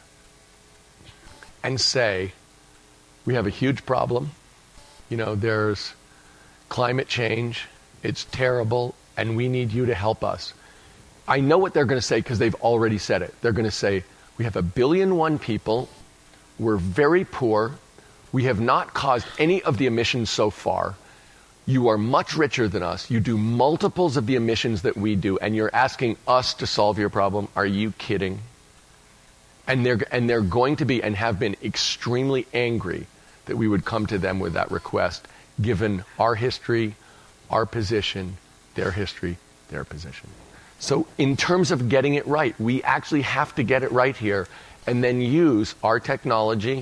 and say, we have a huge problem, you know, there's climate change, it's terrible, and we need you to help us. I know what they're going to say because they've already said it. They're going to say, we have a billion one people, we're very poor, we have not caused any of the emissions so far, you are much richer than us, you do multiples of the emissions that we do, and you're asking us to solve your problem. Are you kidding? And they're, and they're going to be and have been extremely angry that we would come to them with that request, given our history, our position, their history, their position. So in terms of getting it right, we actually have to get it right here and then use our technology,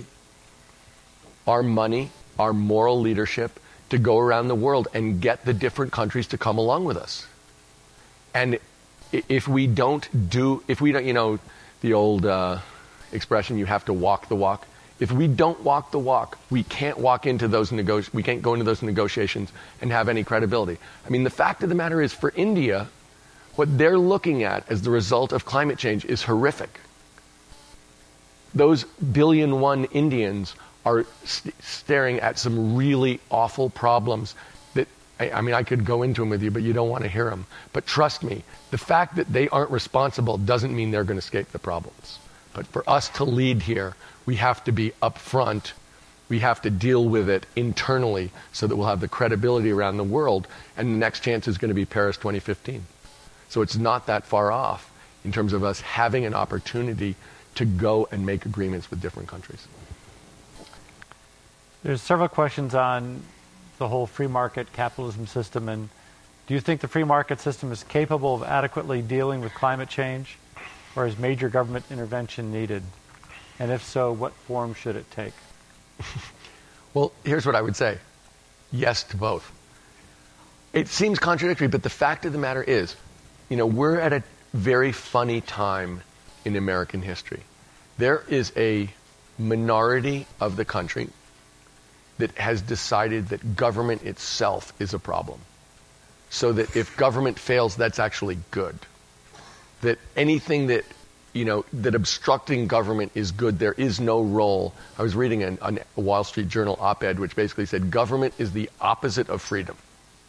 our money, our moral leadership to go around the world and get the different countries to come along with us. And if we don't do, if we don't, you know, the old uh, expression, you have to walk the walk. If we don't walk the walk, we can't walk into those nego- we can't go into those negotiations and have any credibility. I mean, the fact of the matter is, for India, what they're looking at as the result of climate change is horrific. Those billion one Indians are st- staring at some really awful problems that, I, I mean, I could go into them with you, but you don't want to hear them. But trust me, the fact that they aren't responsible doesn't mean they're going to escape the problems. But for us to lead here, we have to be upfront. We have to deal with it internally so that we'll have the credibility around the world, and the next chance is going to be Paris twenty fifteen. So it's not that far off in terms of us having an opportunity to go and make agreements with different countries. There's several questions on the whole free market capitalism system, and do you think the free market system is capable of adequately dealing with climate change, or is major government intervention needed? And if so, what form should it take? Well, here's what I would say. Yes to both. It seems contradictory, but the fact of the matter is, you know, we're at a very funny time in American history. There is a minority of the country that has decided that government itself is a problem. So that if government fails, that's actually good. That anything that, you know, that obstructing government is good. There is no role. I was reading an, an, a Wall Street Journal op-ed which basically said government is the opposite of freedom.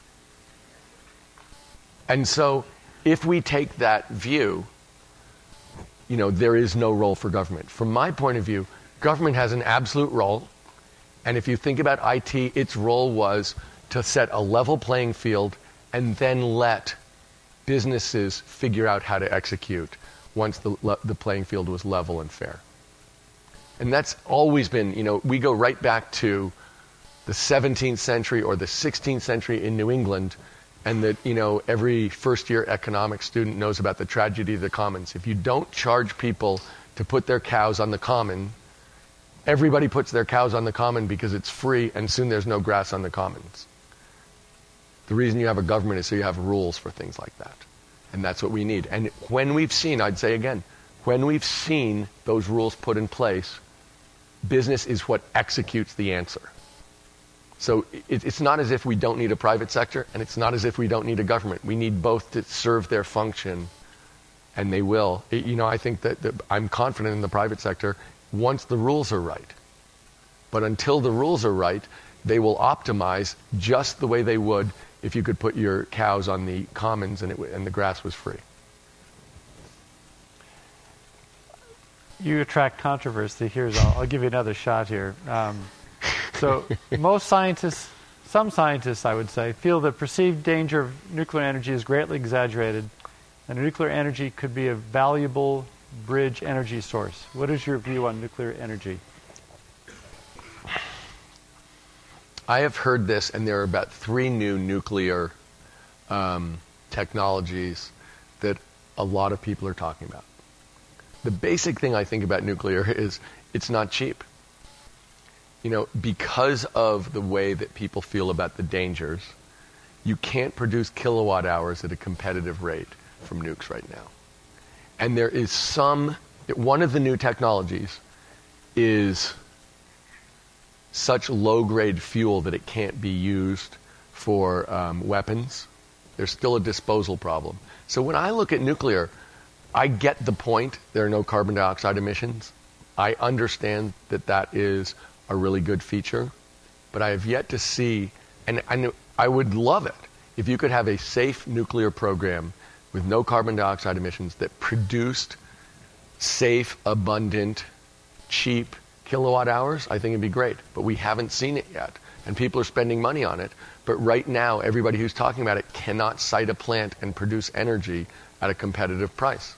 And so if we take that view, you know, there is no role for government. From my point of view, government has an absolute role. And if you think about I T, its role was to set a level playing field and then let businesses figure out how to execute once the, the playing field was level and fair. And that's always been, you know, we go right back to the seventeenth century or the sixteenth century in New England, and that, you know, every first-year economics student knows about the tragedy of the commons. If you don't charge people to put their cows on the common, everybody puts their cows on the common because it's free, and soon there's no grass on the commons. The reason you have a government is so you have rules for things like that. And that's what we need. And when we've seen, I'd say again, when we've seen those rules put in place, business is what executes the answer. So it, it's not as if we don't need a private sector, and it's not as if we don't need a government. We need both to serve their function, and they will. It, you know, I think that, that I'm confident in the private sector once the rules are right. But until the rules are right, they will optimize just the way they would if you could put your cows on the commons and, it, and the grass was free. You attract controversy. Here's, I'll, I'll give you another shot here. Um, so most scientists, some scientists I would say, feel the perceived danger of nuclear energy is greatly exaggerated, and nuclear energy could be a valuable bridge energy source. What is your view on nuclear energy? I have heard this, and there are about three new nuclear um, technologies that a lot of people are talking about. The basic thing I think about nuclear is it's not cheap. You know, because of the way that people feel about the dangers, you can't produce kilowatt hours at a competitive rate from nukes right now. And there is some, one of the new technologies is such low-grade fuel that it can't be used for um, weapons. There's still a disposal problem. So when I look at nuclear, I get the point. There are no carbon dioxide emissions. I understand that that is a really good feature, but I have yet to see, and I, I would love it if you could have a safe nuclear program with no carbon dioxide emissions that produced safe, abundant, cheap kilowatt hours. I think it'd be great, but we haven't seen it yet, and people are spending money on it. But right now, everybody who's talking about it cannot site a plant and produce energy at a competitive price.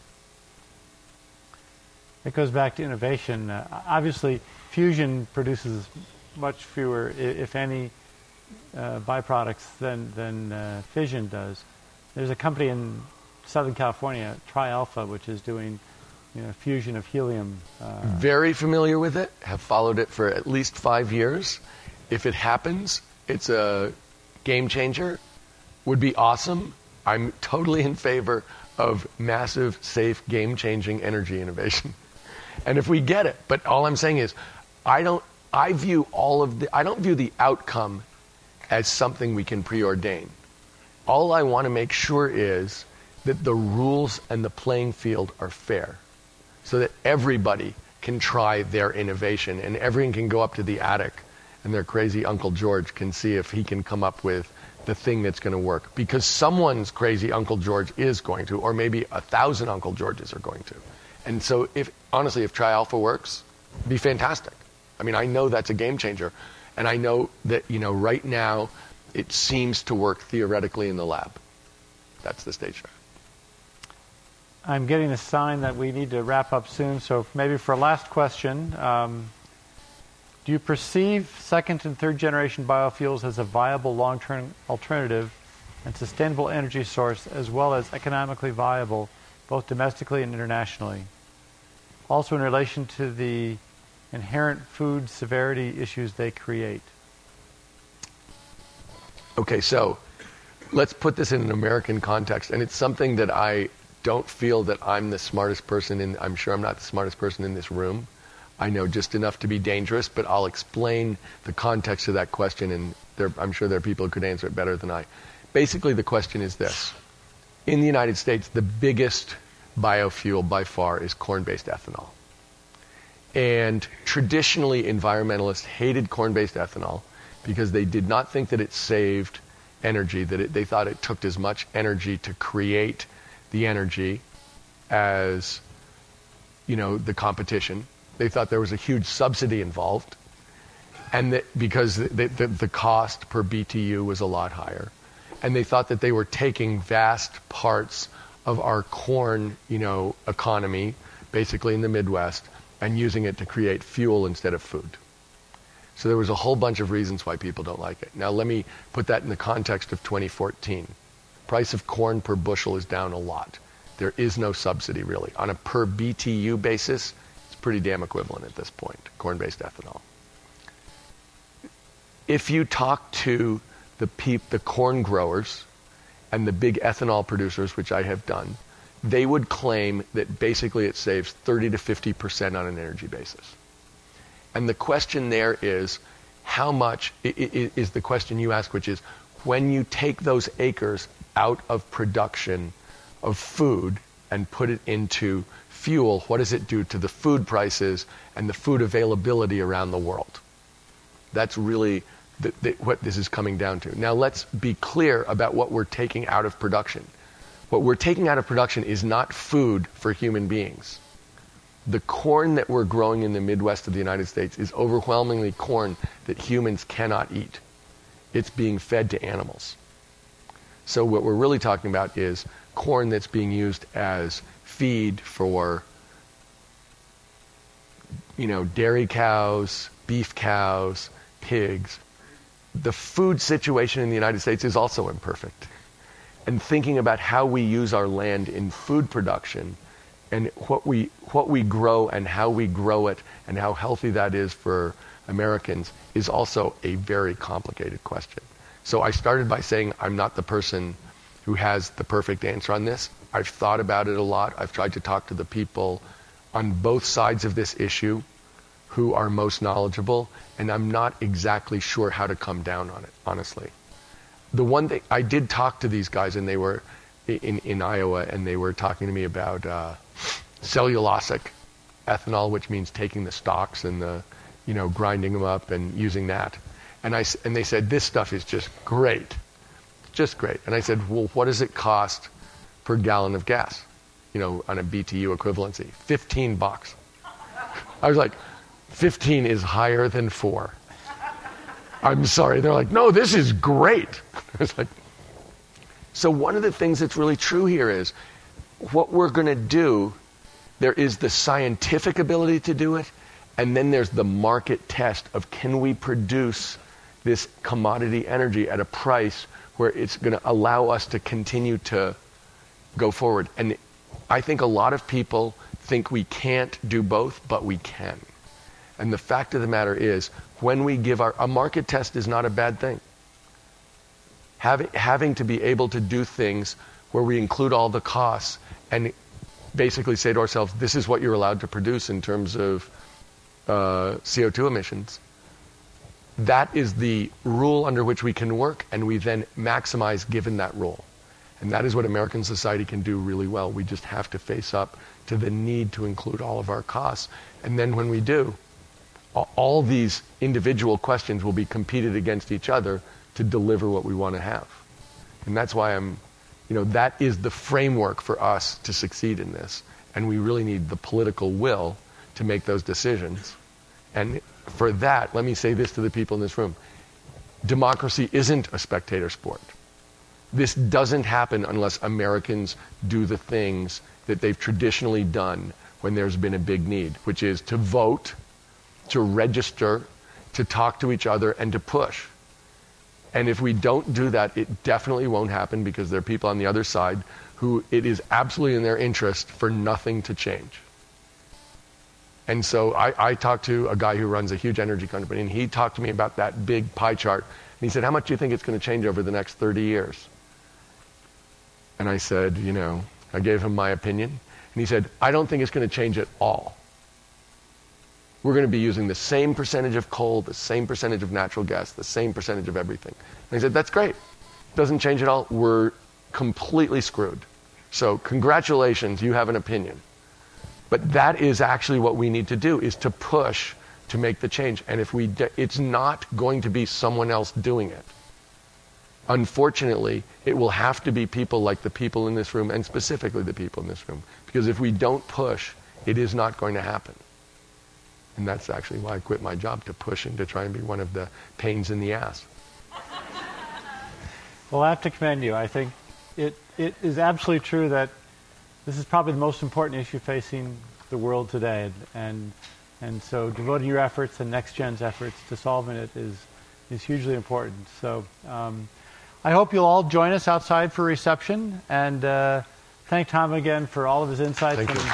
It goes back to innovation. Uh, obviously, fusion produces much fewer, if any, uh, byproducts than, than uh, fission does. There's a company in Southern California, Tri-Alpha, which is doing you know, fusion of helium. Uh, Very familiar with it, have followed it for at least five years. If it happens, it's a game changer, would be awesome. I'm totally in favor of massive, safe, game-changing energy innovation. And if we get it, but all I'm saying is, I don't, I view all of the, I don't view the outcome as something we can preordain. All I want to make sure is that the rules and the playing field are fair, so that everybody can try their innovation and everyone can go up to the attic and their crazy Uncle George can see if he can come up with the thing that's going to work. Because someone's crazy Uncle George is going to, or maybe a thousand Uncle Georges are going to. And so if, honestly, if Tri-Alpha works, it'd be fantastic. I mean, I know that's a game changer. And I know that, you know, right now it seems to work theoretically in the lab. That's the stage drive. I'm getting a sign that we need to wrap up soon. So maybe for a last question, um, do you perceive second and third generation biofuels as a viable long-term alternative and sustainable energy source, as well as economically viable, both domestically and internationally? Also in relation to the inherent food severity issues they create. Okay, so let's put this in an American context, and it's something that I don't feel that I'm the smartest person in, I'm sure I'm not the smartest person in this room. I know just enough to be dangerous, but I'll explain the context of that question, and there, I'm sure there are people who could answer it better than I. Basically, the question is this. In the United States, the biggest biofuel by far is corn-based ethanol. And traditionally, environmentalists hated corn-based ethanol because they did not think that it saved energy, that it, they thought it took as much energy to create the energy as, you know, the competition. They thought there was a huge subsidy involved, and that because the, the, the cost per B T U was a lot higher. And they thought that they were taking vast parts of our corn, you know, economy, basically in the Midwest, and using it to create fuel instead of food. So there was a whole bunch of reasons why people don't like it. Now let me put that in the context of twenty fourteen. Price of corn per bushel is down a lot. There is no subsidy really. On a per B T U basis, it's pretty damn equivalent at this point, corn-based ethanol. If you talk to the peop, the corn growers and the big ethanol producers, which I have done, they would claim that basically it saves thirty to fifty percent on an energy basis. And the question there is, how much is the question you ask, which is, when you take those acres out of production of food and put it into fuel, what does it do to the food prices and the food availability around the world? That's really the, the, what this is coming down to. Now let's be clear about what we're taking out of production. What we're taking out of production is not food for human beings. The corn that we're growing in the Midwest of the United States is overwhelmingly corn that humans cannot eat. It's being fed to animals. So what we're really talking about is corn that's being used as feed for, you know, dairy cows, beef cows, pigs. The food situation in the United States is also imperfect. And thinking about how we use our land in food production and what we what we grow and how we grow it and how healthy that is for Americans is also a very complicated question. So I started by saying I'm not the person who has the perfect answer on this. I've thought about it a lot. I've tried to talk to the people on both sides of this issue who are most knowledgeable, and I'm not exactly sure how to come down on it, honestly. The one thing, I did talk to these guys, and they were in, in Iowa, and they were talking to me about uh, cellulosic ethanol, which means taking the stalks and the, you know, grinding them up and using that. And I and they said, this stuff is just great, just great. And I said, well, what does it cost per gallon of gas, you know, on a B T U equivalency? fifteen bucks. I was like, fifteen is higher than four. I'm sorry. They're like, no, this is great. I was like, so one of the things that's really true here is what we're going to do, there is the scientific ability to do it, and then there's the market test of can we produce this commodity energy at a price where it's going to allow us to continue to go forward. And I think a lot of people think we can't do both, but we can. And the fact of the matter is, when we give our, a market test is not a bad thing. Having, having to be able to do things where we include all the costs and basically say to ourselves, this is what you're allowed to produce in terms of uh, C O two emissions. That is the rule under which we can work, and we then maximize given that rule. And that is what American society can do really well. We just have to face up to the need to include all of our costs. And then when we do, all these individual questions will be competed against each other to deliver what we want to have. And that's why I'm, you know, that is the framework for us to succeed in this. And we really need the political will to make those decisions. And for that, let me say this to the people in this room. Democracy isn't a spectator sport. This doesn't happen unless Americans do the things that they've traditionally done when there's been a big need, which is to vote, to register, to talk to each other, and to push. And if we don't do that, it definitely won't happen, because there are people on the other side who it is absolutely in their interest for nothing to change. And so I, I talked to a guy who runs a huge energy company, and he talked to me about that big pie chart. And he said, how much do you think it's going to change over the next thirty years? And I said, you know, I gave him my opinion. And he said, I don't think it's going to change at all. We're going to be using the same percentage of coal, the same percentage of natural gas, the same percentage of everything. And he said, that's great. Doesn't change at all. We're completely screwed. So congratulations, you have an opinion. But that is actually what we need to do, is to push to make the change. And if we, de- it's not going to be someone else doing it. Unfortunately, it will have to be people like the people in this room, and specifically the people in this room. Because if we don't push, it is not going to happen. And that's actually why I quit my job, to push and to try and be one of the pains in the ass. Well, I have to commend you. I think it, it is absolutely true that this is probably the most important issue facing the world today. And, and so devoting your efforts and NextGen's efforts to solving it is, is hugely important. So um, I hope you'll all join us outside for reception. And uh, thank Tom again for all of his insights. Thank you.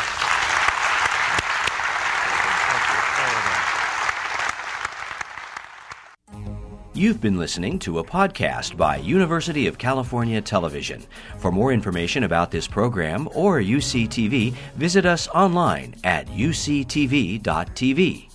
You've been listening to a podcast by University of California Television. For more information about this program or U C T V, visit us online at U C T V dot T V.